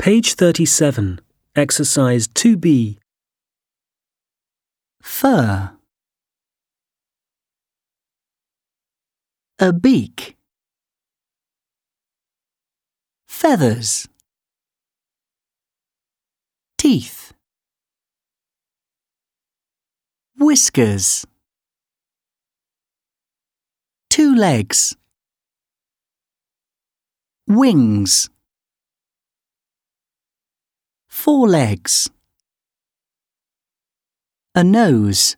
Page 37, Exercise 2B. Fur. A beak. Feathers. Teeth. Whiskers. 2 legs. Wings. 4 legs. A nose.